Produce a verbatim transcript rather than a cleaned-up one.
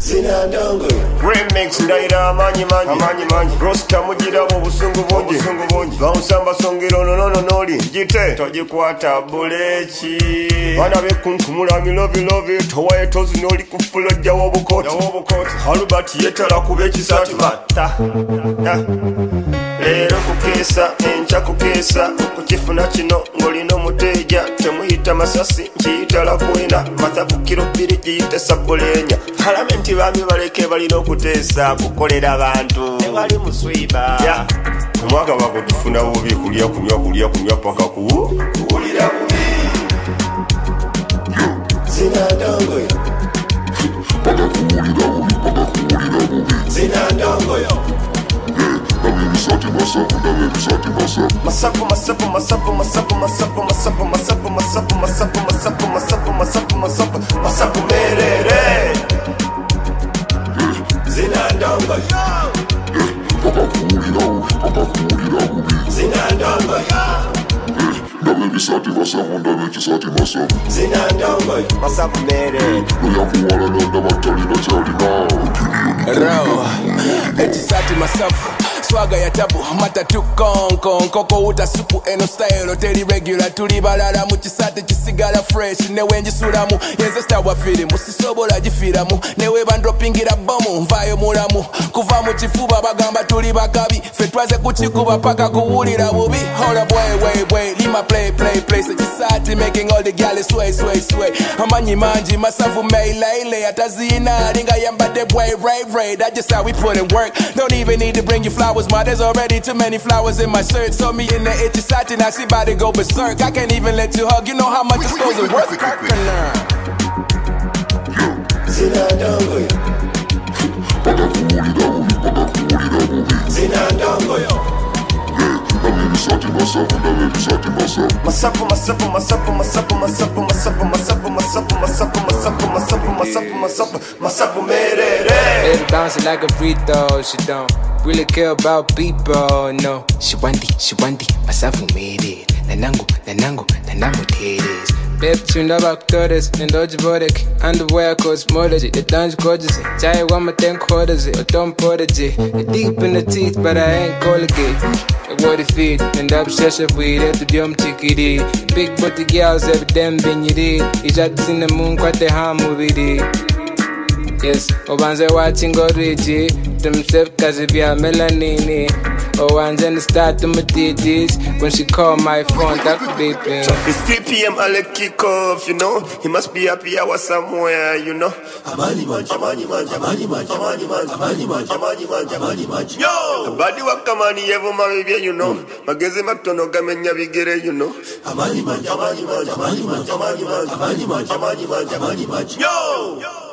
Zinandongo Remix ndaira amanyi manyi amanyi manyi Rosta mugira mu busungu bungi busungu bungi Bausamba songero no no noli Jite tojikwata buleki Bana bekunkumula mi love love Towaye tozi noli kufulo jawo bukoti Jawo bukoti Albert yetala kubeki sati bata Lero kukesa encha kukesa Kukifuna kino ngolino muteja Temuhita masasi nchiyitala kuina Mathabu kilo biri jiyite sabulenya Palamenti bami baleke balino kutesa kukolera abantu Ebali muswiba yeah. Kumwaga wako tufuna bubi kulia kunywa kulia kunywa paka ku Kukulira bubi Zinandongo yo Paka kukulira bubi paka kukulira bubi Zinandongo yo Nawe bisati masapu nawe bisati masapu Masapu masapu masapu masapu masapu masapu masapu masapu masapu masapu masapu masapu masapu masapu merere Zinandongo yo Paka kukulira bubi paka kukulira bubi Zinandongo yo Nawe bisati masapu nawe bisati masapu Zinandongo yo masapu merere Noyakuwala nanda batalina chalina Raw, etisati masafu Swaga ya tabu, matatu konko Nkoko uta supu eno style Teri regular, tuli balala Muchisate chisigala fresh Newe njisulamu, yenze stawa filimu Sisobola jifiramu, newe bandropingira bomu Mvayo mulamu, kuva muchifuba Bagamba tuli bakabi, fetwaze kuchikuba Paka kuwulira bubi, hold up way way way Lima play play play, sechisati Making all the gals sway sway sway Amanyi manji, masafu meile ile Atazina, linga yambade boy ray ray That's just how we put in work Don't even need to bring you flowers, ma. There's already too many flowers in my shirt. So me in the itchy satin, I see body go berserk. I can't even let you hug. You know how much this goes in worth. Zinandongo yo Paka kukulira bubi paka kukulira bubi Zinandongo yo Nawe bisati masapu nawe bisati masapu Masapu masapu masapu masapu masapu masapu masapu masapu masapu masapu masapu masapu masapu masapu merere It's bouncing like a free throw. She don't really care about people, no. She want it, she want it. Masafu made it. Nanangu, nanangu, nanangu titties. Babe, tunda bakutores, nendoji bodek. Underwear cosmology, the dunge gorgeous. Chai wama ten quarters, or don't prodigy. Deep in the teeth, but I ain't colgate. What if it end up shasha with it to jump chickity? Big booty girls every damn thing you did. You just in the moon, quite the harm with it. Yes, obanze watching Gorigi. Themself cause if you're melanini. Oh, and then start to my titties. When she call my phone, that could be pain. It's three p m I'll kick off, you know. He must be happy hour somewhere, you know. Amani manji amani manji amani manji amani manji amani manji amani manji amani manji Yo! Badi wakamani yevo mawibia, you know. Mageze matono gamenya bigere, you know. Amani manji amani manji amani manji amani manji amani manji amani manji amani manji Yo!